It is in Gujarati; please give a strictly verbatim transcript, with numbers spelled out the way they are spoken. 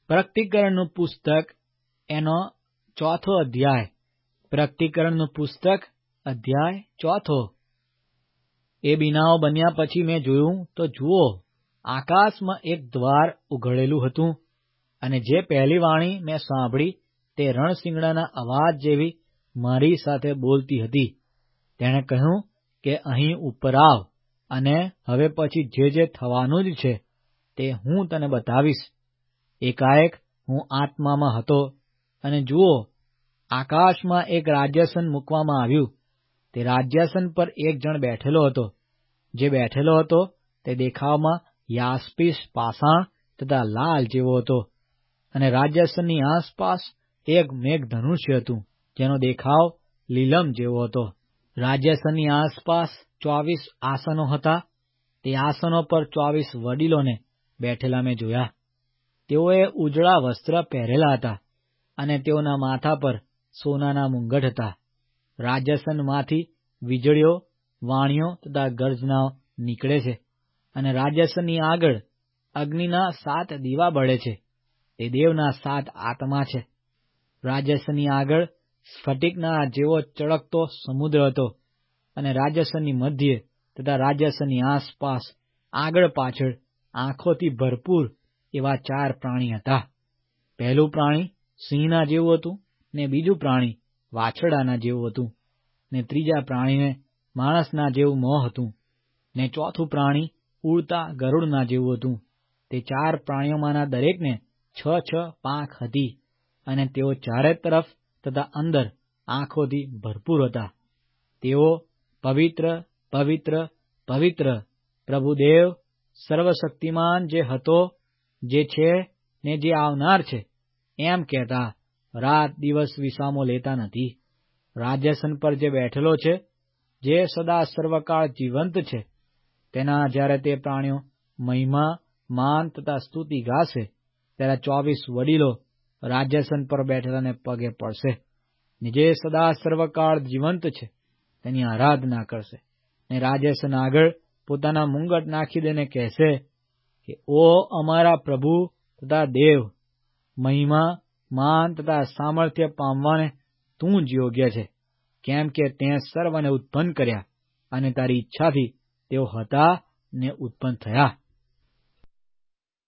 પ્રકટીકરણનું પુસ્તક એનો ચોથો અધ્યાય. પ્રકટીકરણનું પુસ્તક અધ્યાય ચોથો. એ બીનાઓ બન્યા પછી મેં જોયું તો જુઓ, આકાશમાં એક દ્વાર ઉઘડેલું હતું, અને જે પહેલી વાણી મેં સાંભળી તે રણશિંગડાના અવાજ જેવી મારી સાથે બોલતી હતી. તેણે કહ્યું કે અહીં ઉપર આવ, અને હવે પછી જે જે થવાનું જ છે તે હું તને બતાવીશ. એકાએક હું આત્મામાં હતો, અને જુઓ, આકાશમાં એક રાજ્યાસન મૂકવામાં આવ્યું. તે રાજ્યાસન પર એક જણ બેઠેલો હતો. જે બેઠેલો હતો તે દેખાવમાં યાસ્પીસ પાષાણ તથા લાલ જેવો હતો, અને રાજ્યાસનની આસપાસ એક મેઘધનુષ્ય હતું, જેનો દેખાવ લીલમ જેવો હતો. રાજ્યાસનની આસપાસ ચોવીસ આસનો હતા. તે આસનો પર ચોવીસ વડીલોને બેઠેલા મેં જોયા. તેઓએ ઉજળા વસ્ત્ર પહેરેલા હતા, અને તેઓના માથા પર સોનાના મુંગટ હતા. રાજ્યાસનમાંથી વીજળીઓ, વાણીઓ તથા ગર્જનાઓ નીકળે છે, અને રાજ્યાસનની આગળ અગ્નિના સાત દીવા બળે છે. તે દેવના સાત આત્મા છે. રાજ્યાસનની આગળ સ્ફટિકના જેવો ચળકતો સમુદ્ર હતો, અને રાજ્યાસનની મધ્યે તથા રાજ્યાસનની આસપાસ આગળ પાછળ આંખોથી ભરપૂર એવા ચાર પ્રાણી હતા. પહેલું પ્રાણી સિંહના જેવું હતું, ને બીજું પ્રાણી વાછરડાના જેવું હતું, ને ત્રીજા પ્રાણીને માણસના જેવું મોં હતું, ને ચોથું પ્રાણી ઉડતા ગરુડના જેવું હતું. તે ચાર પ્રાણીઓમાંના દરેકને છ છ પાંખ હતી, અને તેઓ ચારે તરફ તથા અંદર આંખોથી ભરપૂર હતા. તેઓ પવિત્ર, પવિત્ર, પવિત્ર, પ્રભુદેવ સર્વશક્તિમાન જે હતો, જે છે ને જે આવનાર છે, એમ કહેતા રાત દિવસ વિસામો લેતા નથી. રાજ્યાસન પર જે બેઠેલો છે, જે સદા સર્વકાળ જીવંત છે, તેના જ્યારે તે પ્રાણીઓ મહિમા, માન તથા સ્તુતિ ગાશે, ત્યારે ચોવીસ વડીલો રાજ્યાસન પર બેઠેલાને પગે પડશે, ને જે સદા સર્વકાળ જીવંત છે તેની આરાધના કરશે, ને રાજ્યાસન આગળ પોતાના મુંગટ નાખી દઈને કહેશે કે, ઓ અમારા પ્રભુ તથા દેવ, મહિમા, માન તથા સામર્થ્ય પામવાને તું જ યોગ્ય છે, કેમ કે તે સર્વને ઉત્પન્ન કર્યા, અને તારી ઈચ્છાથી તેઓ હતા ને ઉત્પન્ન થયા.